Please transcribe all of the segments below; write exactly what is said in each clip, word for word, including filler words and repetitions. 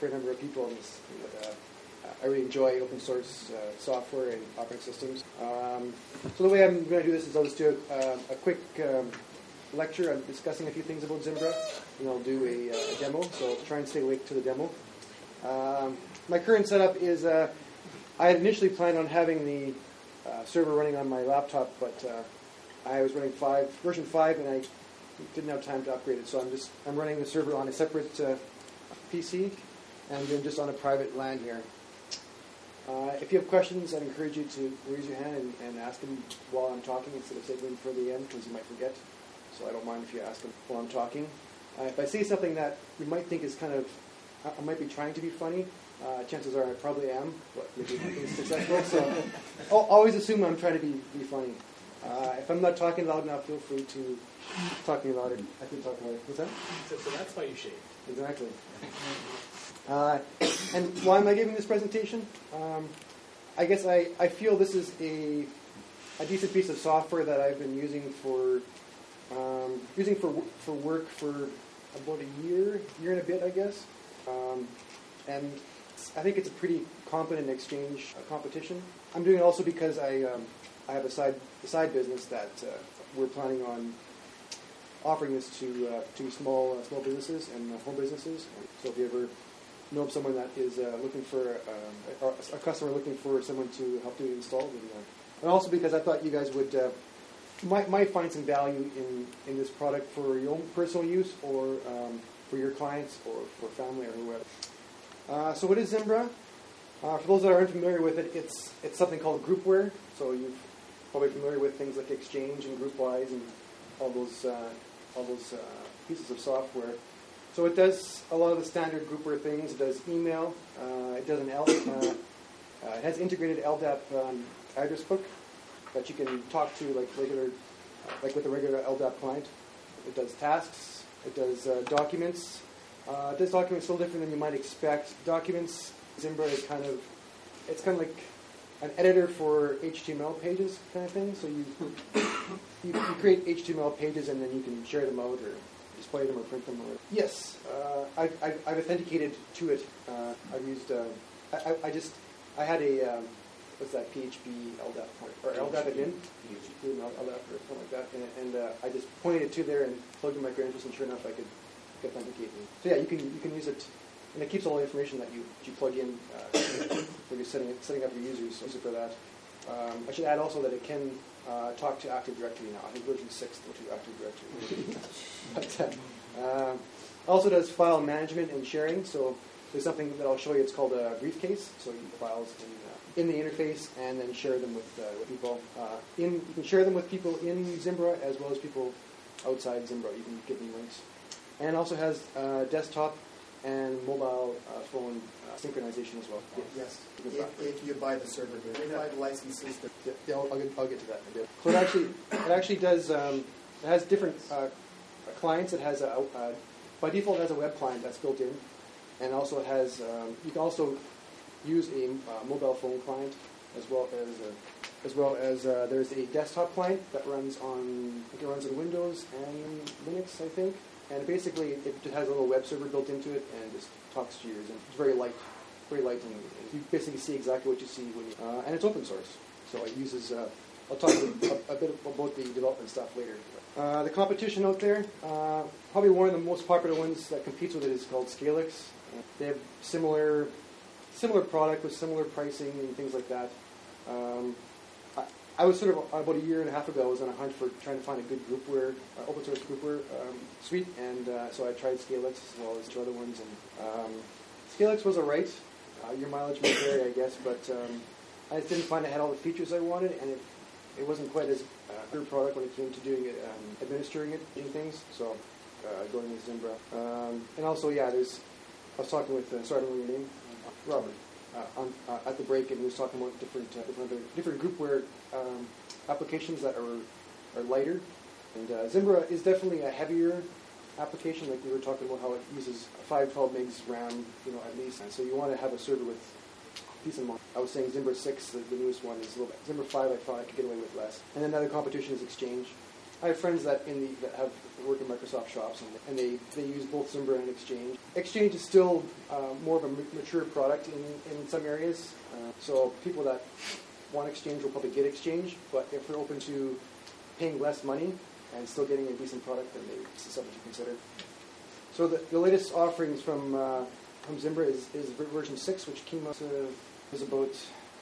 fair number of people in this. But, uh, I really enjoy open source uh, software and operating systems. Um, so the way I'm going to do this is I'll just do a, uh, a quick um, lecture. I'm discussing a few things about Zimbra, and I'll do a, uh, a demo. So I'll try and stay awake to the demo. Um, my current setup is uh, I had initially planned on having the uh, server running on my laptop, but uh, I was running five version five, and I didn't have time to upgrade it. So I'm just I'm running the server on a separate uh, P C, and then just on a private LAN here. Uh, if you have questions, I'd encourage you to raise your hand and, and ask them while I'm talking instead of saving them for the end, because you might forget. So I don't mind if you ask them while I'm talking. Uh, if I say something that you might think is kind of, I, I might be trying to be funny, uh, chances are I probably am, but maybe it's successful. So I'll always assume I'm trying to be, be funny. Uh, if I'm not talking loud enough, feel free to talk me louder. I can talk louder. What's that? So, so that's why you shaved. Exactly. Uh, and why am I giving this presentation? Um, I guess I, I feel this is a a decent piece of software that I've been using for um, using for for work for about a year, year and a bit, I guess. Um, and I think it's a pretty competent exchange uh, competition. I'm doing it also because I um, I have a side a side business that uh, we're planning on offering this to uh, to small uh, small businesses and uh, home businesses. So if you ever know of someone that is uh, looking for um, a, a customer looking for someone to help do install, and, uh, and also because I thought you guys would uh, might might find some value in, in this product for your own personal use or um, for your clients or for family or whoever. Uh, so what is Zimbra? Uh, for those that aren't familiar with it, it's it's something called groupware. So you're probably familiar with things like Exchange and GroupWise and all those uh, all those uh, pieces of software. So it does a lot of the standard groupware things. It does email. Uh, it does an L. Uh, uh, it has integrated L D A P um, address book that you can talk to like regular, uh, like with a regular L D A P client. It does tasks. It does uh, documents. Uh, it does documents a little different than you might expect. Documents. Zimbra is kind of, it's kind of like an editor for H T M L pages kind of thing. So you you, you create H T M L pages and then you can share them out or display them or print them. Or yes, uh, I've, I've, I've authenticated to it. Uh, I've used. Uh, I, I just I had a um, what's that P H P L D A P or L D A P admin, P H P L D A P or something like that, and, and uh, I just pointed it to there and plugged in my credentials, and sure enough, I could authenticate me. So yeah, you can you can use it, and it keeps all the information that you you plug in uh, when you're setting it, setting up your users. So use it for that. Um, I should add also that it can uh, talk to Active Directory now. I think version six will do Active Directory. but, uh, um, also does file management and sharing. So there's something that I'll show you. It's called a briefcase. So you put files in, uh, in the interface and then share them with, uh, with people. Uh, in, you can share them with people in Zimbra as well as people outside Zimbra. You can give them links. And also has uh, desktop and mobile uh, phone uh, synchronization as well. Yes, if, if you buy the server, do they buy the licenses? That yeah, yeah I'll, I'll, get, I'll get to that in a bit. So it actually, it actually does, um, it has different uh, clients. It has, a, a, by default, it has a web client that's built in. And also it has, um, you can also use a uh, mobile phone client as well as, a, as well as uh, there's a desktop client that runs on, I think it runs on Windows and Linux, I think. And basically, it just has a little web server built into it and just talks to yours. And it's very light, very light, and you basically see exactly what you see when you. Uh, and it's open source, so it uses. Uh, I'll talk a, a bit about the development stuff later. Uh, the competition out there, uh, probably one of the most popular ones that competes with it is called Scalix. Uh, they have similar, similar product with similar pricing and things like that. Um, I was sort of, about a year and a half ago, I was on a hunt for trying to find a good groupware, uh, open source groupware um, suite, and uh, so I tried Scalix as well as two other ones. And um, Scalix was alright. Uh, your mileage may vary, I guess, but um, I just didn't find it had all the features I wanted, and it, it wasn't quite as uh, a good product when it came to doing it, um, administering it, doing things. So uh, going with Zimbra, um, and also yeah, there's. I was talking with, uh, sorry, I don't know your name, uh, Robert. Uh, on, uh, at the break, and we was talking about different uh, different, other, different groupware um, applications that are are lighter. And uh, Zimbra is definitely a heavier application. Like we were talking about how it uses five twelve megs RAM, you know, at least. And so you want to have a server with decent amount. I was saying Zimbra six, the, the newest one, is a little bit. Zimbra five, I thought I could get away with less. And then another competition is Exchange. I have friends that in the that have work in Microsoft shops, and, and they, they use both Zimbra and Exchange. Exchange is still uh, more of a mature product in, in some areas. Uh, so people that want Exchange will probably get Exchange, but if they're open to paying less money and still getting a decent product, then they, it's something to consider. So the, the latest offerings from uh, from Zimbra is, is version six, which came out uh, was about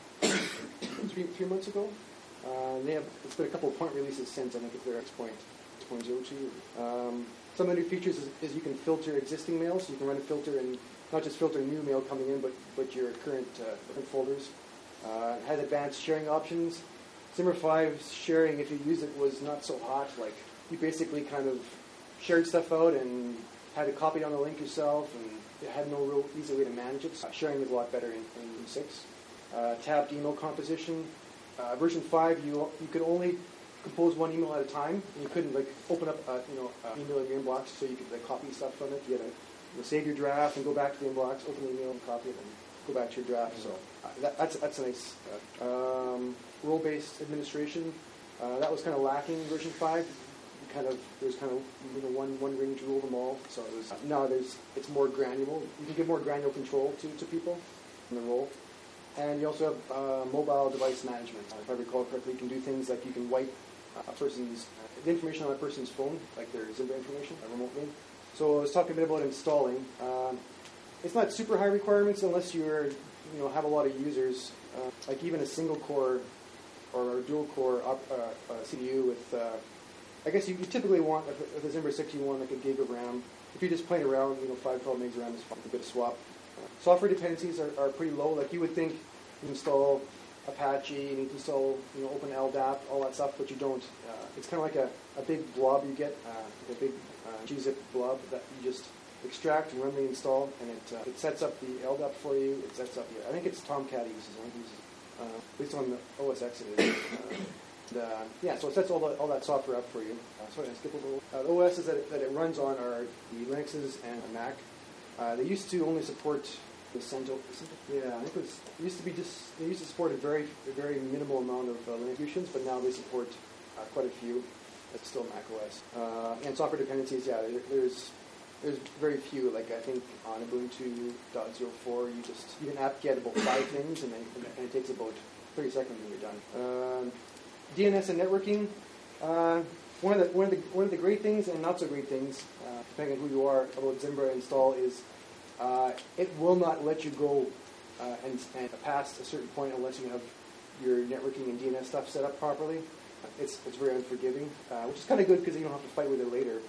three three months ago. Uh, they have it's been a couple of point releases since. I think it's their X point six point oh two. Um, some of the new features is, is you can filter existing mail, so you can run a filter and not just filter new mail coming in, but but your current uh, current folders. Uh, it had advanced sharing options. Zimbra five's sharing, if you use it, was not so hot. Like you basically kind of shared stuff out and had to copy on the link yourself, and it had no real easy way to manage it. So sharing is a lot better in, in six. Uh, tabbed email composition. Uh, version five, you you could only compose one email at a time. And you couldn't like open up a, you know uh, email in your inbox, so you could like copy stuff from it. You had to you know, save your draft and go back to the inbox, open the email and copy it, and go back to your draft. So uh, that, that's that's a nice uh, um, role-based administration. Uh, that was kind of lacking in version five. You kind of there's kind of you know one one ring to rule them all. So it was, uh, now there's it's more granular. You can give more granular control to, to people in the role. And you also have uh, mobile device management. Uh, if I recall correctly, you can do things like you can wipe a person's uh, the information on a person's phone, like their Zimbra information, uh, remotely. So I was talking a bit about installing. Um, it's not super high requirements unless you're, you know, have a lot of users. Uh, like even a single core or a dual core op, uh, uh, C D U with. Uh, I guess you, you typically want if, if a Zimbra six, you want like a gig of RAM. If you're just playing around, you know, five twelve megs of RAM is fine. A bit of swap. Software dependencies are, are pretty low. Like you would think you install Apache, you need to install you know Open L D A P, all that stuff, but you don't. Uh, it's kind of like a, a big blob you get, uh, a big uh, gzip blob that you just extract and run the install, and it uh, it sets up the L D A P for you. It sets up the, I think it's Tomcat it uses. I think it uses, uh, at least on the O S X it is. Uh, and, uh, yeah, so it sets all, the, all that software up for you. Uh, sorry, I skipped a little. Uh, the O Ss that it, that it runs on are the Linuxes and the Mac. Uh, they used to only support the CentOS. Yeah, I think it was. It used to be just. They used to support a very, a very minimal amount of uh, Linux distributions, but now they support uh, quite a few. It's still Mac O S. Uh, and software dependencies. Yeah, there, there's there's very few. Like I think on Ubuntu point oh four, you just you can apt-get about five things, and then and it takes about thirty seconds when you're done. Um, D N S and networking. Uh, one of the one of the one of the great things and not so great things, uh, depending on who you are, about Zimbra install is. Uh, it will not let you go uh, and, and past a certain point unless you have your networking and D N S stuff set up properly. It's it's very unforgiving, uh, which is kind of good because you don't have to fight with it later.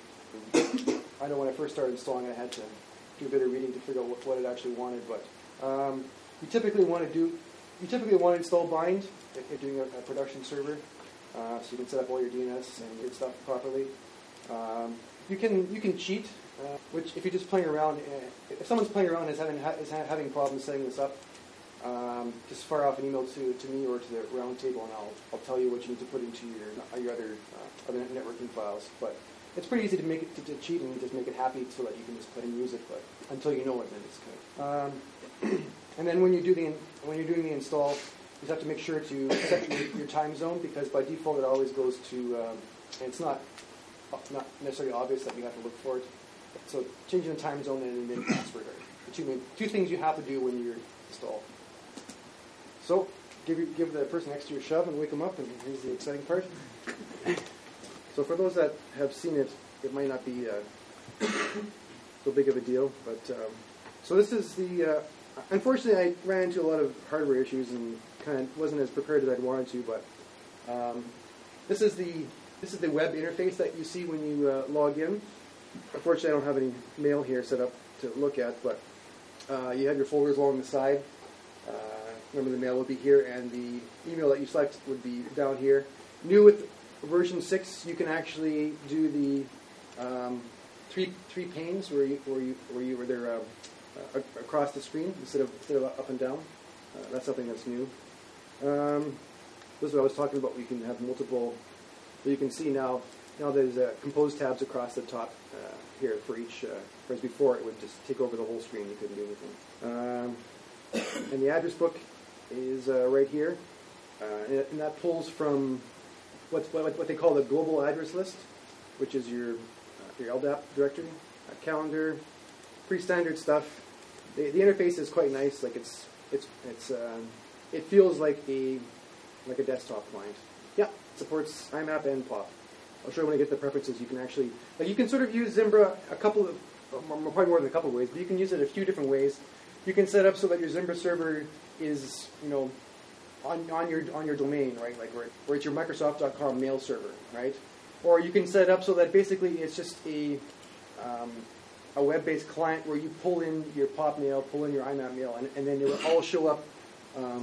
I know when I first started installing it, I had to do a bit of reading to figure out what, what it actually wanted. But um, you typically want to do you typically want to install bind if you're doing a, a production server, uh, so you can set up all your D N S and your stuff properly. Um, you can you can cheat. Uh, which, if you're just playing around, uh, if someone's playing around and is having ha- is ha- having problems setting this up, um, just fire off an email to, to me or to the round table, and I'll I'll tell you what you need to put into your uh, your other uh, other networking files. But it's pretty easy to make it to, to cheat and just make it happy so that you can just play and use it. But until you know it, then it's good. Um, and then when you do the in, when you're doing the install, you have to make sure to set your, your time zone because by default it always goes to. Um, and it's not not necessarily obvious that you have to look for it. So changing the time zone and then password are the two, main, two things you have to do when you're installed. So give you, give the person next to you a shove and wake them up, and here's the exciting part. So for those that have seen it, it might not be uh, so big of a deal. But um, so this is the. Uh, unfortunately, I ran into a lot of hardware issues and kind of wasn't as prepared as I'd wanted to. But um, this is the this is the web interface that you see when you uh, log in. Unfortunately, I don't have any mail here set up to look at, but uh, you have your folders along the side. Uh, remember, the mail would be here, and the email that you select would be down here. New with version six, you can actually do the um, three three panes where you where you where you where they're uh, uh, across the screen instead of instead of up and down. Uh, that's something that's new. Um, this is what I was talking about. We can have multiple. You can see now. Now there's uh, compose tabs across the top uh, here for each, uh, whereas before it would just take over the whole screen. You couldn't do anything. Um, and the address book is uh, right here, uh, and, and that pulls from what's, what, what they call the global address list, which is your, uh, your L D A P directory, a calendar, pretty standard stuff. The, the interface is quite nice. Like it's it's it's um, it feels like a like a desktop client. Yeah, it supports I M A P and P O P. I'll show you when I get the preferences. You can actually like you can sort of use Zimbra a couple of probably more than a couple of ways, but you can use it a few different ways. You can set up so that your Zimbra server is you know on on your on your domain, right? Like where, where it's your Microsoft dot com mail server, right? Or you can set it up so that basically it's just a um, a web-based client where you pull in your P O P mail, pull in your I M A P mail, and, and then it will all show up. Um,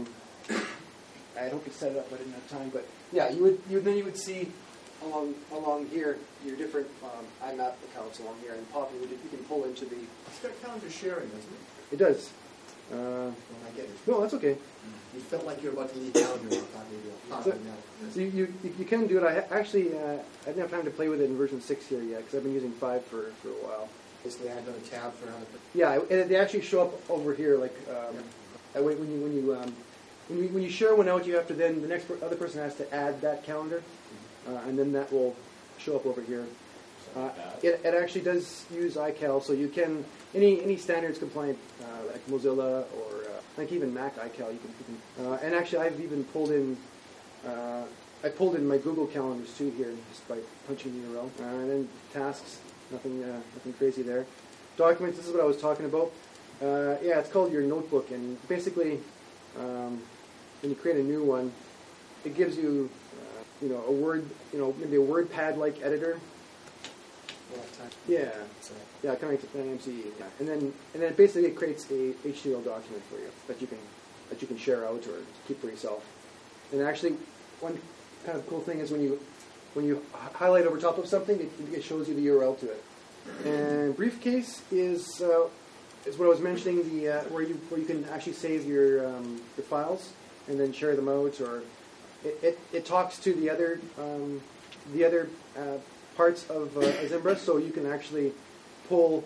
I hope you set it up, but I didn't have time. But yeah, you would you then you would see along along here your different um, I M A P accounts along here, and P O P you, would, you can pull into the. It's got calendar sharing, doesn't it? It does. Uh, Well, I get it. no, that's okay. You felt like you were about to leave calendar. I thought maybe I'll pop So- it now. So you, you, you can do it. I ha- actually uh, I didn't have time to play with it in version six here yet because I've been using five for, for a while. Basically, I had another tab for another. Yeah, and they actually show up over here. Like um, that way when you when you um, when you when you share one out, you have to then the next per- other person has to add that calendar, uh, and then that will show up over here. Uh, it, it actually does use iCal, so you can any any standards compliant uh, like Mozilla or uh, like even Mac iCal. You can, you can uh, and actually I've even pulled in uh, I pulled in my Google calendars too here just by punching the U R L, uh, and then tasks. Nothing uh, nothing crazy there. Documents. This is what I was talking about. Uh, yeah, it's called your notebook, and basically um, when you create a new one, it gives you uh, you know a Word you know maybe a WordPad like editor. Well, time. Yeah. So, Yeah, kind of like an M C E. Yeah. And then and then basically it creates a H T M L document for you that you can that you can share out or keep for yourself. And actually, one kind of cool thing is when you when you h- highlight over top of something, it, it shows you the U R L to it. And Briefcase is uh, is what I was mentioning the uh, where you where you can actually save your um, your files and then share them out, or it, it, it talks to the other um, the other uh, parts of uh, Zimbra, so you can actually pull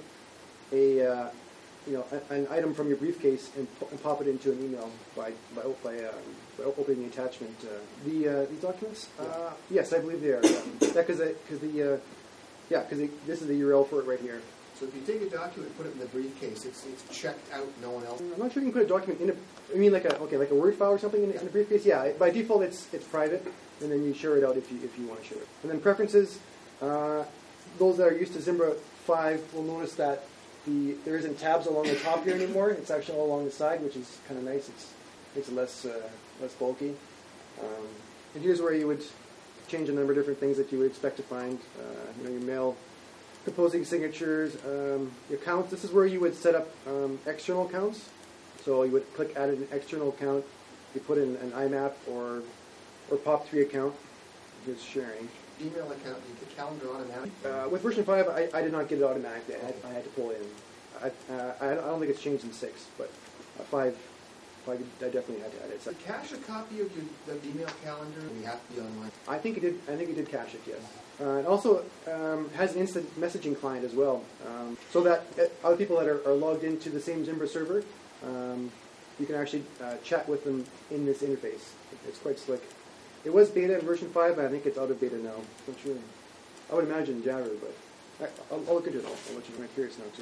a uh, you know a, an item from your briefcase and, pu- and pop it into an email by by, by, um, by opening the attachment. Uh, the uh, these documents, uh, yes, I believe they are. Yeah, because because the uh, yeah because this is the U R L for it right here. so if you take a document and put it in the briefcase, it's it's checked out. No one else. I'm not sure you can put a document in a. I mean, like a okay, like a Word file or something in, in a briefcase. Yeah, it- by default it's it's private, and then you share it out if you if you want to share it. And then preferences. Uh, those that are used to Zimbra five will notice that the there isn't tabs along the top here anymore. It's actually all along the side, which is kind of nice. It's makes it less uh, less bulky. Um, and here's where you would change a number of different things that you would expect to find. Uh, you know, your mail composing signatures, um, your accounts. This is where you would set up um, external accounts. So you would click add an external account. You put in an I M A P or or P O P three account. Here's sharing. Email account, you get calendar automatic. Uh, with version five, I, I did not get it automatically. I had, I had to pull it in. I, uh, I don't think it's changed in six, but uh, five, five, I definitely had to add it. So So cache a copy of your the email calendar. We have to be online. I think it did. I think it did cache it. Yes. Uh, it also um, has an instant messaging client as well, um, so that uh, other people that are, are logged into the same Zimbra server, um, you can actually uh, chat with them in this interface. It's quite slick. It was beta in version five, but I think it's out of beta now. Not sure. I would imagine Jabber, but I, I'll, I'll look into it. I'll, I'll let you know. I'm curious now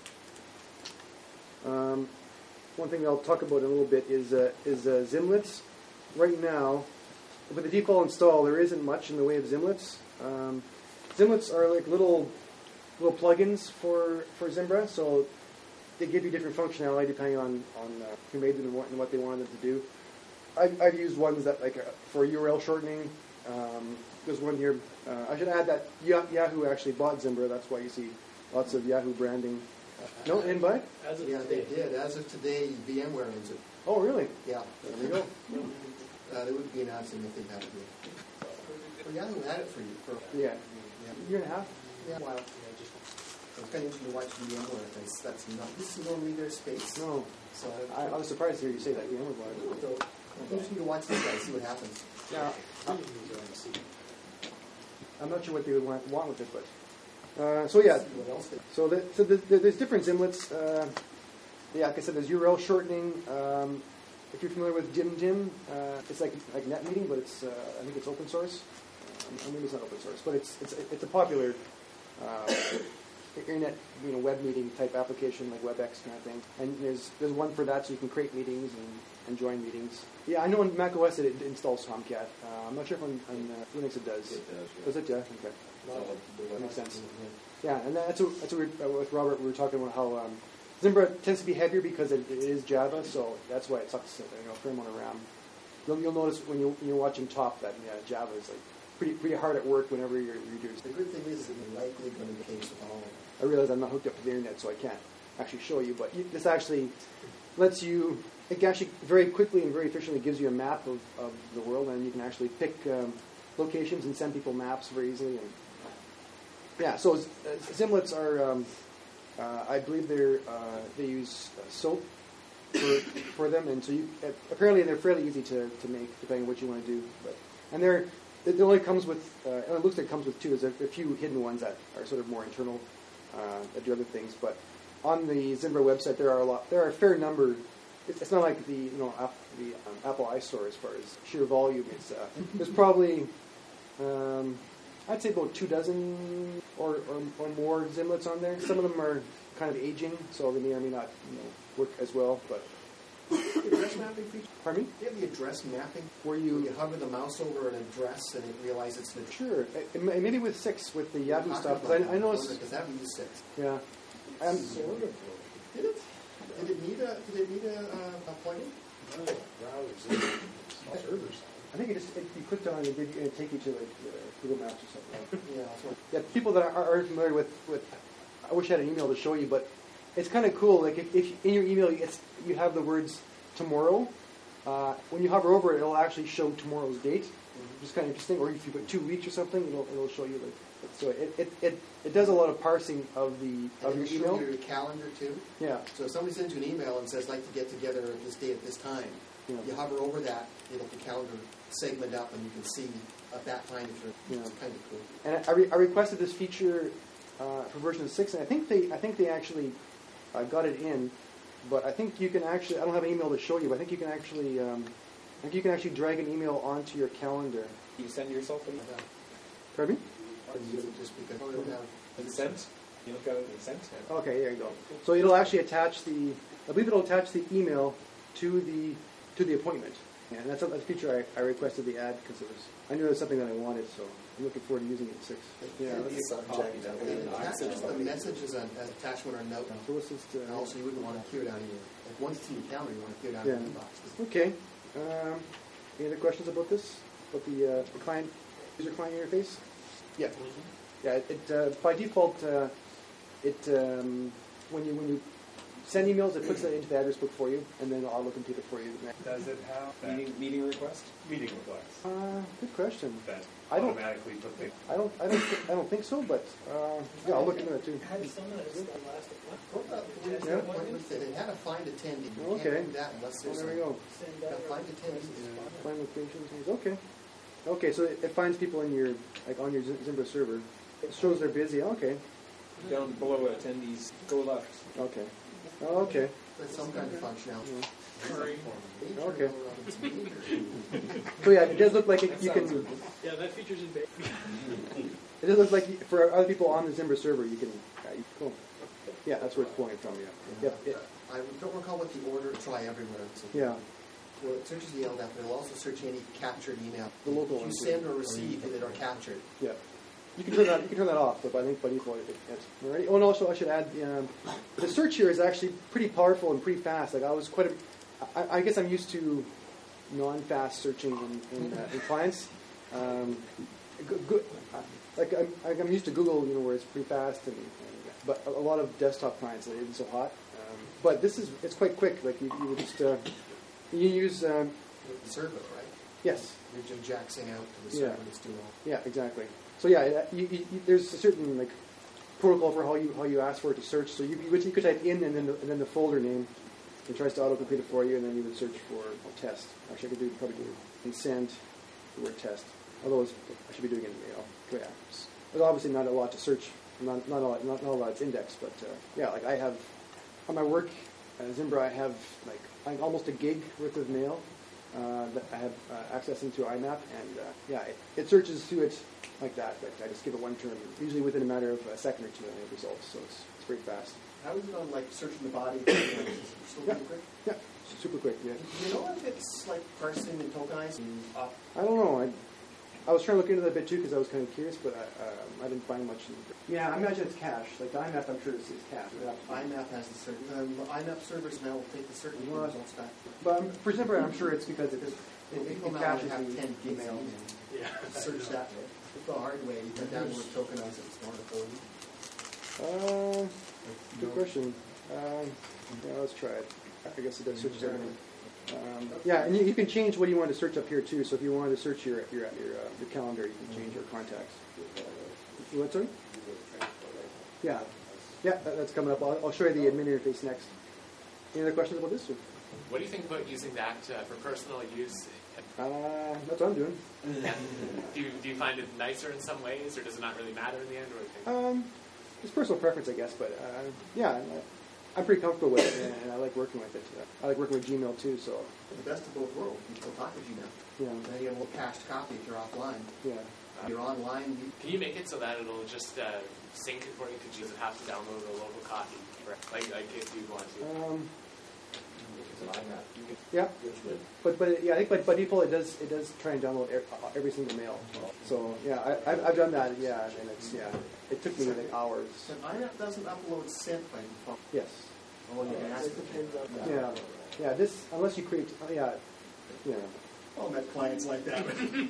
too. Um, one thing I'll talk about in a little bit is uh, is uh, Zimlets. Right now, with the default install, there isn't much in the way of Zimlets. Um, Zimlets are like little little plugins for, for Zimbra, so they give you different functionality depending on, on uh, who made them and what, and what they wanted them to do. I've, I've used ones that like uh, for U R L shortening. Um, there's one here. Uh, I should add that Yahoo actually bought Zimbra. That's why you see lots of Yahoo branding. No, in buy? As of Yeah, today. they did. As of today, VMware owns it. Oh, really? Yeah. There we go. Uh, they wouldn't be announcing if they had it. Well, Yahoo had it for you for Yeah. yeah, Year and a half. yeah, a while. It's kind of interesting to watch VMware. That's that's not. This is normally their space. No, So I, I was surprised to hear you say that. Yeah, bought it. so it's interesting to watch this guy, see what happens. Yeah, I'm not sure what they would want, want with it, but uh, so yeah. See what else they. So, the, so the, the, there's different Zimlets. Uh, yeah, like I said, there's U R L shortening. Um, if you're familiar with DimDim, uh, it's like like NetMeeting, but it's uh, I think it's open source. I mean, it's not open source, but it's it's it's a popular uh, internet, you know, web meeting type application like WebEx kind of thing. And there's there's one for that, so you can create meetings and, and join meetings. Yeah, I know on Mac O S it, it installs Tomcat. Uh, I'm not sure if on, on uh, Linux it does. It does, yeah. Does it? Yeah. Okay. Well, That makes sense. Yeah, and that's what, that's what we, uh, with Robert we were talking about how um, Zimbra tends to be heavier because it, it is Java, so that's why it sucks you know, a fair amount of RAM. You'll, you'll notice when, you, when you're watching Top that yeah, Java is like pretty pretty hard at work whenever you're, you're doing. The good thing is that you're likely going to be the case with all of them. I realize I'm not hooked up to the internet, so I can't actually show you, but you, this actually lets you, it actually very quickly and very efficiently gives you a map of, of the world, and you can actually pick um, locations and send people maps very easily. And yeah, so uh, Zimlets are, um, uh, I believe they're, uh, they use uh, SOAP for, for them, and so you, uh, apparently they're fairly easy to, to make, depending on what you want to do. But and they're, it only comes with, uh, and it looks like it comes with two, there's a, a few hidden ones that are sort of more internal, uh, that do other things. But on the Zimbra website, there are a lot, there are a fair number. It's, it's not like the, you know, app, the um, Apple iStore as far as sheer volume. It's, uh, there's probably, um, I'd say about two dozen or, or, or more Zimlets on there. Some of them are kind of aging, so they may or may not, you know, work as well. But The address mapping feature? pardon me, Do you have the address mapping? were Where you? you hover the mouse over an address and it realizes it's the Sure, it, it may- maybe with six with the Yahoo stuff. Because I, I noticed, Because that would use six. yeah. Um, Sort of. Did it? Did it need a? Did it need a, uh, a plugin? I think it just it, you clicked on it and it did- it take you to like uh, Google Maps or something. Yeah. That's what- Yeah, people that are, are familiar with, with, I wish I had an email to show you, but it's kind of cool. Like if, if in your email it's you have the words tomorrow, uh, when you hover over it, it'll actually show tomorrow's date, which is kind of interesting. Or if you put two weeks or something, it'll it'll show you like. So it, it, it, it does a lot of parsing of the of And your it shows email. your calendar too. Yeah, So if somebody sends you an email and says, like to get together at this day at this time, yeah. you hover over that, it'll the calendar segment up and you can see at that time if you're, Yeah. it's kind of cool. And I, re- I requested this feature uh, for version six, and I think they I think they actually uh, got it in, but I think you can actually I don't have an email to show you, but I think you can actually um, I think you can actually drag an email onto your calendar. You send yourself an Uh, Pardon me? Or use it just because you don't have consent. You look at it and consent. Okay, there you go. So it'll actually attach the I believe it'll attach the email to the to the appointment. And that's a, that's a feature I, I requested the ad because it was I knew it was something that I wanted, so I'm looking forward to using it in six. Yeah. It that's- subject, it attaches the message as an as attachment or note. So what's this? And Uh, also, you wouldn't want to appear down in your, if once it's in your calendar, you want to appear down in Yeah. your inbox. Okay. Um, any other questions about this? About the, uh, the client, user client interface? Yeah. Yeah. It, it uh, by default, uh, it um, when you when you send emails, it puts it into the address book for you, and then I'll look into it for you. Does it have that Meeting meeting request. meeting request Uh, good question. that I don't- automatically put the I don't I don't thi- I don't think so, but uh, yeah, I'll look into it too. Had some of this the last What about the Wednesday Yeah. appointments? They had a find attendee. You Okay. can't do that unless Well, there's there a, we go. send a out. find attendee. Find locations. Okay. Okay, so it, it finds people in your like on your Zim- Zimbra server. It shows they're busy. Okay. Down below attendees, go left. Okay. Oh, okay. There's some kind of functionality. Okay. So yeah, it does look like it, you can. Yeah, that feature's in beta. It does look like you- for other people on the Zimbra server, you can. Yeah, you, cool. Yeah, that's where it's pulling it from. Yeah. Yep. Yeah. I don't recall what the order, try everywhere. So Yeah. Well, it searches the L D A P, but it'll also search any captured email. The local You ones. send or receive that are captured. Yeah. You can turn that. You can turn that off, but I think by default it, it's already. Oh, and also I should add um, the search here is actually pretty powerful and pretty fast. Like I was quite. A, I, I guess I'm used to non-fast searching in, in, uh, in clients. Um, go, go, like I'm, like I'm used to Google, you know, where it's pretty fast, and, and but a, a lot of desktop clients it isn't so hot. Um, but this is it's quite quick. Like you, you would just uh, you use um, With the server, right? yes. You're just jacksing out to the Yeah. server that's doing all. Yeah, exactly. So yeah, it- you, you, you, there's a certain like protocol for how you how you ask for it to search. So you, you, could, you could type in and then the, and then the folder name. It tries to auto-complete it for you, and then you would search for a test. Actually, I could do probably do and send the word test. Although it's, I should be doing it, you know, yeah. There's obviously not a lot to search. Not not a lot, not, not a lot that's indexed, but uh, yeah, like I have on my work at Zimbra, I have like I think almost a gig worth of mail. uh, that I have uh, access into I map, and uh, yeah, it, it searches through it like that. But I just give it one term, usually within a matter of a second or two, and it have results. So it's it's pretty fast. How is it on like searching the body? Is it still Yeah. pretty quick? Yeah, it's super quick. Yeah. Do you know if it's like parsing and tokenizing? Uh, I don't know. I, I was trying to look into that a bit too because I was kind of curious, but I, um, I didn't find much. In yeah, I imagine it's cache. Like the I map, I'm sure it's, it's cache. yeah, I map has the certain. Um, the I map servers now will take the certain Well, results back. But um, for Zimbra, I'm sure it's because it, it, Well, it, people it now caches have the ten gigs email. in and Yeah. search that way. The hard way, you cut down the word tokenize it, it's more affordable. Uh, good question. Um, yeah, let's try it. I guess it does search everything. Um, yeah, and you, you can change what you want to search up here too. So if you wanted to search your your your, uh, your calendar, you can change your contacts. What, sorry? Yeah, yeah, that, that's coming up. I'll, I'll show you the admin interface next. Any other questions about this? Or? What do you think about using that uh, for personal use? Uh, that's what I'm doing. do, you, do you find it nicer in some ways, or does it not really matter in the end? Or do you think? Um, it's personal preference, I guess, but uh, yeah, I'm pretty comfortable with it, and I like working with it. I like working with Gmail too, so The best of both worlds. You can talk to Gmail. yeah, Then you have a little cached copy if you're offline. yeah. If you're online, you Can you make it so that it'll just uh, sync it for you? Because you doesn't have to download a local copy, like like if you want to. Um, it's an I map. You can yeah, but but yeah, I think by, by default it does it does try and download every, every single mail. So yeah, I, I've, I've done that. Yeah, and it's yeah, it took me like hours. So I map doesn't upload sent by default. Yes. Oh, you can ask It for depends on Yeah. Yeah. This unless you create. Oh, yeah. Yeah. Oh, met clients like that.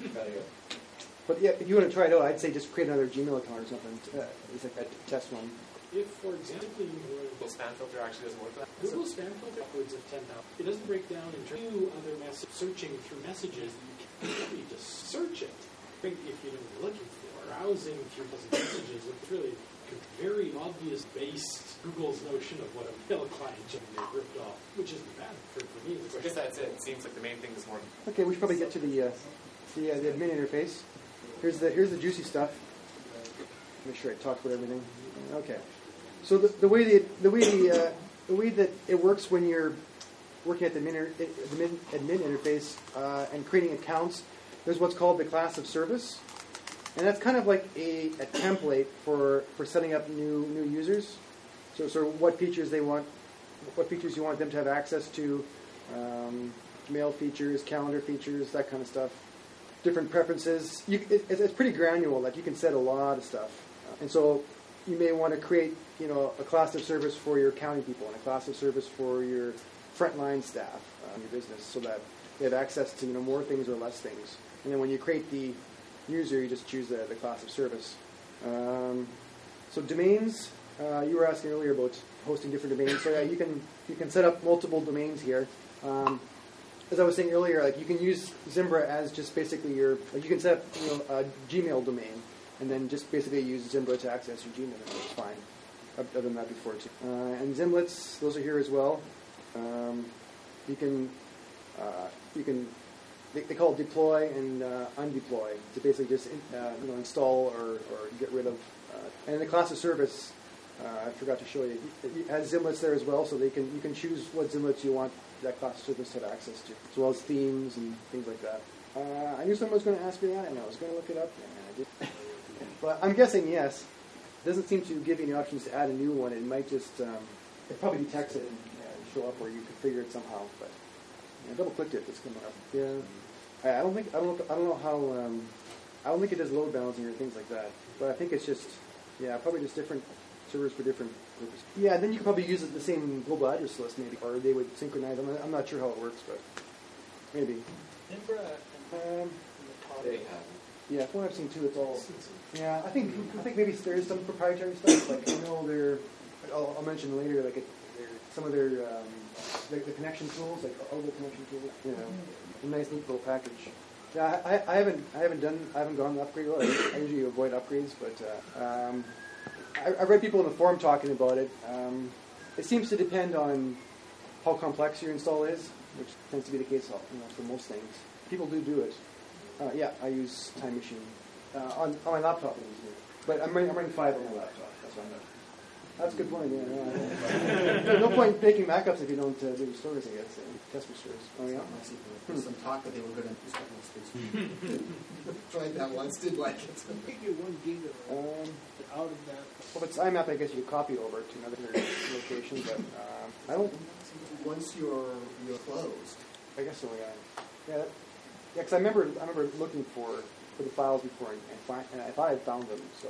But yeah, if you want to try it out, I'd say just create another Gmail account or something. Uh, it's like a test one. If, for example, you were Google spam filter actually doesn't work. That. Google spam filter upwards of ten thousand. It doesn't break down into two other messages. Searching through messages, you can't need to search it. If you know what you're looking for, browsing through those messages, it's really a very obvious based Google's notion of what a mail client generally ripped off, which isn't bad for, for me. So I guess that's it. It seems like the main thing is more. Okay, we should probably get to the uh, the, uh, the admin interface. Here's the here's the juicy stuff. Make sure I talk about everything. Okay. So the, the way the the way the uh, the way that it works when you're working at the admin, admin, admin interface uh, and creating accounts, there's what's called the class of service, and that's kind of like a, a template for, for setting up new new users. So so what features they want, what features you want them to have access to, um, mail features, calendar features, that kind of stuff. Different preferences. You, it, it's pretty granular. Like you can set a lot of stuff, and so you may want to create, you know, a class of service for your accounting people and a class of service for your frontline staff uh, in your business, so that they have access to, you know, more things or less things. And then when you create the user, you just choose the, the class of service. Um, so domains. Uh, you were asking earlier about hosting different domains. So yeah, you can you can set up multiple domains here. Um, As I was saying earlier, like you can use Zimbra as just basically your, like you can set up, you know, a Gmail domain, and then just basically use Zimbra to access your Gmail, and it's fine. I've done that before too. Uh, and Zimlets, those are here as well. Um, you can, uh, you can, they, they call it deploy and uh, undeploy to basically just in, uh, you know, install or, or get rid of. Uh, and the class of service, uh, I forgot to show you, it has Zimlets there as well, so they can you can choose what Zimlets you want that class of service to have access to, as well as themes and things like that. Uh, I knew someone was going to ask me that, and I was going to look it up, and I did. But I'm guessing yes. It doesn't seem to give you any options to add a new one. It might just, um, it probably detects it and uh, show up where you configure it somehow. But I double clicked it, it's coming up. Yeah, I, I don't think I don't know, I don't know how. Um, I don't think it does load balancing or things like that. But I think it's just, yeah, probably just different servers for different purposes. Yeah, then you could probably use the same global address list maybe, or they would synchronize. I'm not, I'm not sure how it works, but maybe. Zimbra Um, and the top. They have. yeah, from what I've seen too, it's all. Yeah, I think I think maybe there is some proprietary stuff. Like I know they're. I'll, I'll mention later. Like it, some of their um, like the connection tools, like all the connection tools. You know, a nice neat little package. Yeah, I, I haven't I haven't done I haven't gone the upgrade route. I, I usually avoid upgrades, but uh, um, I, I read people in the forum talking about it. Um, it seems to depend on how complex your install is, which tends to be the case, you know, for most things. People do do it. Uh, yeah, I use Time Machine uh, on, on my laptop. I use it. But I'm running, I'm running five on my laptop. That's what I'm doing. That's a good point. Yeah, yeah. There's no point in making backups if you don't uh, do restores, I guess. And test restores. Oh yeah. There was some talk that they were going to do something. Tried that once, did like it. I think you're one gig of, Um, out of that. well, if it's I M A P, I guess you could copy it over to another location, but um, I don't. Once you're you're closed, I guess so. Yeah. Yeah. That, yeah. Because I remember I remember looking for for the files before and, and, find, and I thought I found them. So.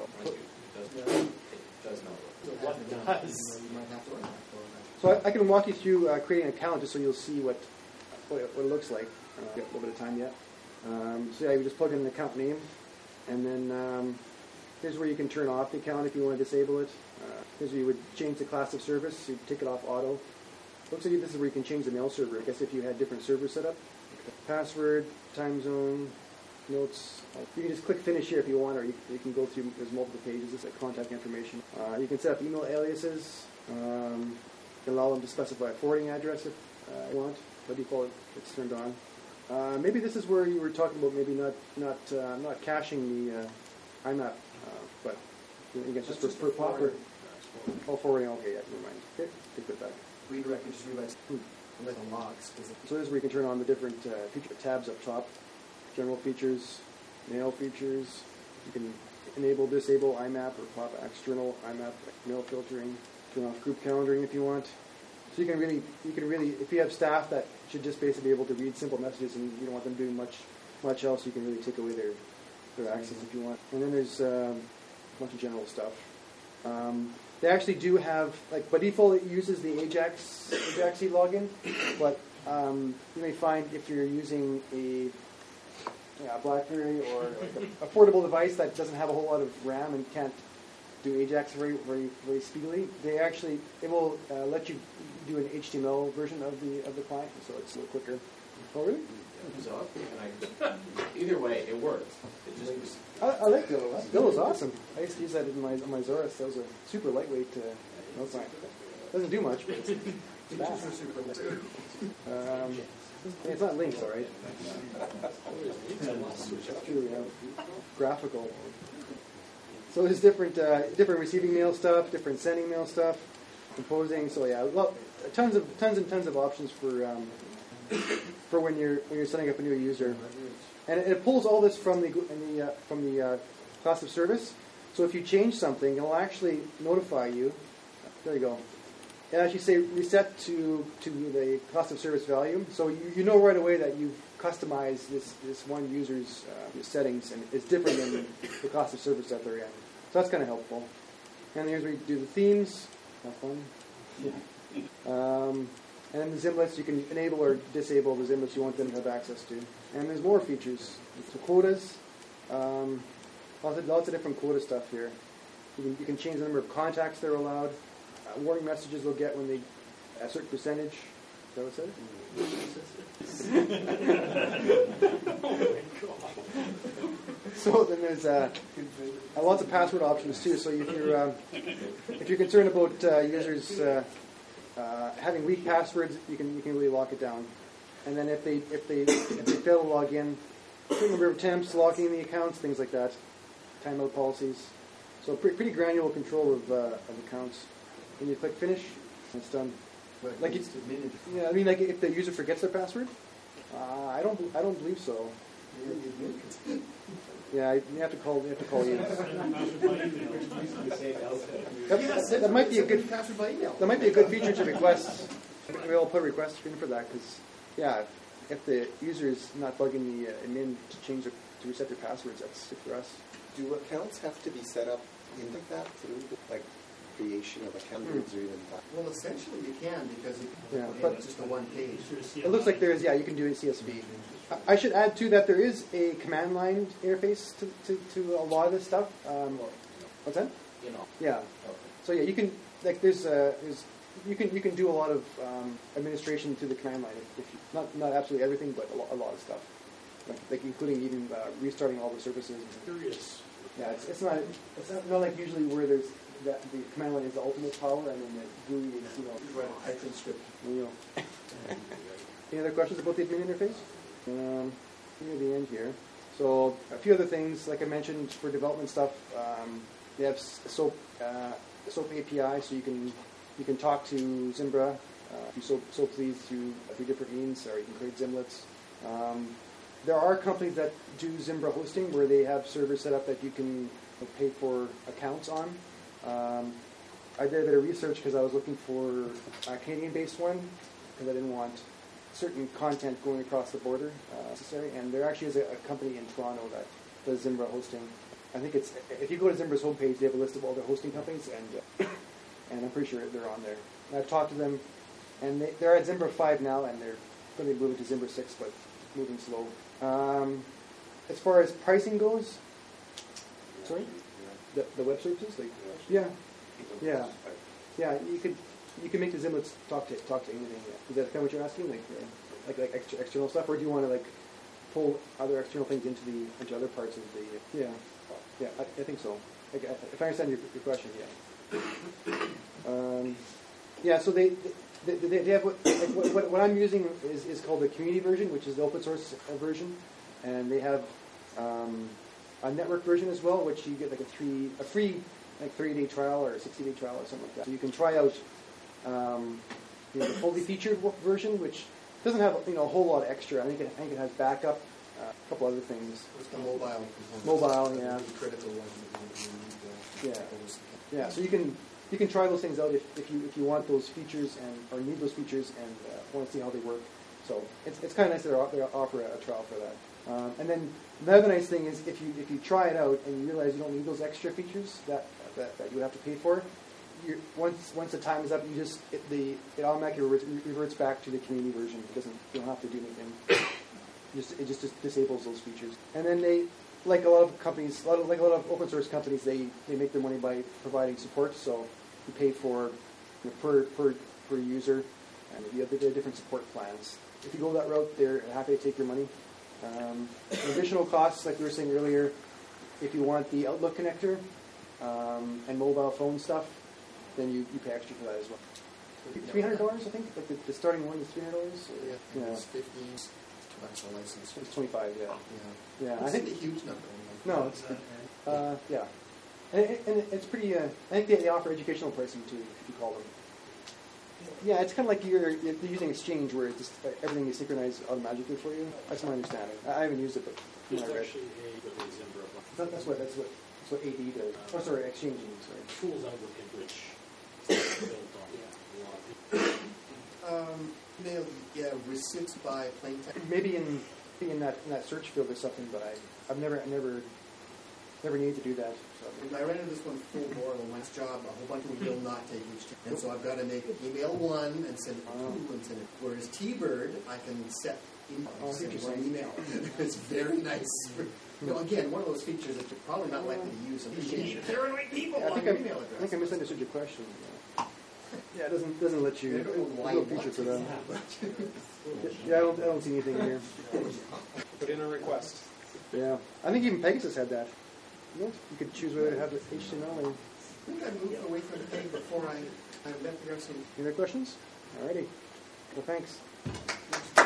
yeah, Does not work. So what you know, does? you might have to run that for So I, I can walk you through uh, creating an account just so you'll see what what it, what it looks like. Uh, got a little bit of time yet. Um, so yeah, you just plug in an account name, and then um, here's where you can turn off the account if you want to disable it. Uh, here's where you would change the class of service. So you take it off auto. Looks like this is where you can change the mail server. I guess if you had different servers set up. Password, time zone, notes. You can just click finish here if you want, or you, you can go through. There's multiple pages. It's like contact information. Uh, you can set up email aliases. Um, you can allow them to specify a forwarding address if uh, you want. By default, it's turned on. Uh, maybe this is where you were talking about maybe not not uh, not caching the uh, I M A P, uh, but I guess just for, for proper. Oh, forwarding. Okay, yeah, never mind. Okay, take that back. redirect. You just realize Hmm. like the logs. Because So this is where you can turn on the different uh, feature tabs up top. General features, mail features. You can enable, disable I M A P or pop external I M A P mail filtering. Turn off group calendaring if you want. So you can really, you can really, if you have staff that should just basically be able to read simple messages and you don't want them doing much, much else, you can really take away their, their access if you want. And then there's um, a bunch of general stuff. Um, they actually do have, like by default, it uses the Ajax Ajax login, but um, you may find if you're using a yeah, BlackBerry or like a, a portable device that doesn't have a whole lot of RAM and can't do Ajax very, very, very speedily, they actually it will uh, let you do an H T M L version of the of the client, so it's a little quicker. Oh, really? So, and I, either way, it works. It just I, I like Dillo. Dillo is awesome. I used to use that in my on my Zorus. That was a super lightweight uh, note sign. Doesn't do much, but it's fast. Um, yeah, it's not links, all right. It's true, yeah. Graphical. So there's different uh, different receiving mail stuff, different sending mail stuff, composing. So yeah, well, tons of tons and tons of options for um, for when you're when you're setting up a new user, and it, it pulls all this from the in the uh, from the uh, class of service. So if you change something, it'll actually notify you. There you go. It actually say reset to to the cost of service value. So you, you know right away that you've customized this this one user's uh, settings, and it's different than the cost of service that they're in. So that's kind of helpful. And here's where you do the themes. Have fun. Um, and then the Zimlets, you can enable or disable the Zimlets you want them to have access to. And there's more features. So quotas. Um, lots, of, lots of different quota stuff here. You can, you can change the number of contacts they're allowed. Uh, warning messages they'll get when they a certain percentage. Is that what it said? Oh my god. So then there's uh, uh, lots of password options too. So if you're um, if you're concerned about uh, users uh, uh, having weak passwords, you can you can really lock it down. And then if they if they if they fail to log in, certain number of attempts, locking the accounts, things like that, timeout policies. So pretty, pretty granular control of uh, of accounts. When you click finish, it's done. Like it's, yeah, I mean, like if the user forgets their password, uh, I don't I don't believe so. Yeah, you have to call. You have to call you. That, that, that might be a good. password by email. That might be a good feature to request. We'll put a request screen for that because, yeah, if the user is not bugging the uh, admin to change their, to reset their passwords, that's good for us. Do accounts have to be set up in like that through like creation of accounts Hmm. or even that? Well, essentially you can because it, Yeah, it's but- just a one page. It looks like there is. Yeah, you can do a C S V. I- I should add too that there is a command line interface to, to, to a lot of this stuff. Um, what's that? you know. Yeah. So yeah, you can like there's uh, there's you can you can do a lot of um, administration through the command line if, if you, not not absolutely everything, but a lot, a lot of stuff, like, like including even uh, restarting all the services. Curious. Yeah, it's, it's not it's not, not like usually where there's that the command line is the ultimate power, and then the G U I is you know. Run a Python script. You know. Any other questions about the admin interface? Um, near the end here. So a few other things, like I mentioned, for development stuff, um, they have s- SOAP, uh, SOAP A P I, so you can you can talk to Zimbra. Uh, if you so so please through through different means, or you can create Zimlets. Um, there are companies that do Zimbra hosting where they have servers set up that you can pay for accounts on. Um, I did a bit of research because I was looking for a Canadian-based one because I didn't want certain content going across the border uh, necessary. And there actually is a, a company in Toronto that does Zimbra hosting. I think it's if you go to Zimbra's homepage, they have a list of all their hosting companies, and uh, and I'm pretty sure they're on there. And I've talked to them, and they, they're at Zimbra five now, and they're going to be moving to Zimbra six, but moving slow. Um, as far as pricing goes, sorry, the the web searches, like yeah, yeah, yeah. You could you can make the Zimlets talk to talk to anything. Yeah. Is that kind of what you're asking, like uh, like like extra, external stuff, or do you want to like pull other external things into the into other parts of the yeah yeah I, I think so. Like, if I understand your, your question, yeah. Um, yeah, so they they, they, they have what, like what, what, what I'm using is, is called the community version, which is the open source version, and they have um, a network version as well, which you get like a three a free like thirty day trial or a sixty day trial or something like that. So you can try out um, you know, the fully featured version, which doesn't have you know a whole lot of extra. I think it, I think it has backup, uh, a couple other things. It's the mobile component. Mobile, yeah. The critical one that you need. Yeah. Those. Yeah, so you can you can try those things out if, if you if you want those features and or need those features and uh, want to see how they work. So it's it's kind of nice that they offer a, a trial for that. Um, and then the other nice thing is if you if you try it out and you realize you don't need those extra features that that, that you have to pay for, you're, once once the time is up, you just it, the it automatically reverts, reverts back to the community version. It doesn't you don't have to do anything. Just it just, just disables those features. And then they. Like a lot of companies, a lot of, like a lot of open source companies, they, they make their money by providing support. So you pay for you know, per per per user, and you have there are different support plans. If you go that route, they're happy to take your money. Um, additional costs, like we were saying earlier, if you want the Outlook connector um, and mobile phone stuff, then you, you pay extra for that as well. Three hundred dollars, I think. Like the, the starting one is three hundred dollars. Yeah, it's fifty. That's a license. It's twenty-five. Yeah. Yeah. Yeah. It's I think a huge number. No, it's uh, yeah, and, it, and it's pretty. Uh, I think they, they offer educational pricing too, if you call them. Yeah, it's kind of like you're, you're using Exchange, where it's just, uh, everything is synchronized automatically for you. That's my understanding. I, I haven't used it, but from There's what I read. actually a with a Zimbra That, that's what that's what that's what A D does. Oh, sorry, Exchange means sorry. tools Outlook in which is built on yeah, a lot of people. Um, email, yeah, receipts by plain text. Maybe in maybe in that in that search field or something, but I I've never I never never needed to do that. So. I ran into this one full bore the last job. A whole bunch of them will not take each time. And so I've got to make email one and send it to Oh. two and send it. Whereas T-Bird, I can set email. Oh, I see send what one you're email. It's very nice. You know, again, one of those features that you're probably not likely to use. Paranoid people Yeah, I on think your I, email I address. think I misunderstood your question. Yeah, yeah it doesn't doesn't let you. I don't know why no you want feature for to. that. Yeah, I don't I don't see anything here. Put in a request. Yeah, I think even Pegasus had that. You know, you could choose whether to have the H T M L or. I think I moved away from the thing before I, I met the rest of Any other questions? Alrighty. Well, thanks.